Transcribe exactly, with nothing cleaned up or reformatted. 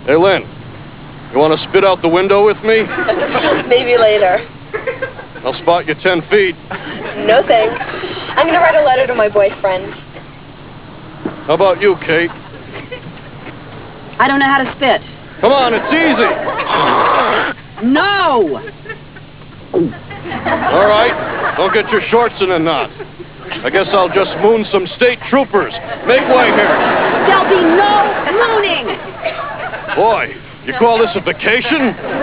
Hey, Lynn, you want to spit out the window with me? Maybe later. I'll spot you ten feet. No thanks. I'm gonna write a letter to my boyfriend. How about you, Kate? I don't know how to spit. Come on, it's easy. No! All right, don't get your shorts in a knot. I guess I'll just moon some state troopers. Make way here. There'll be no mooning! Boy, you call this a vacation?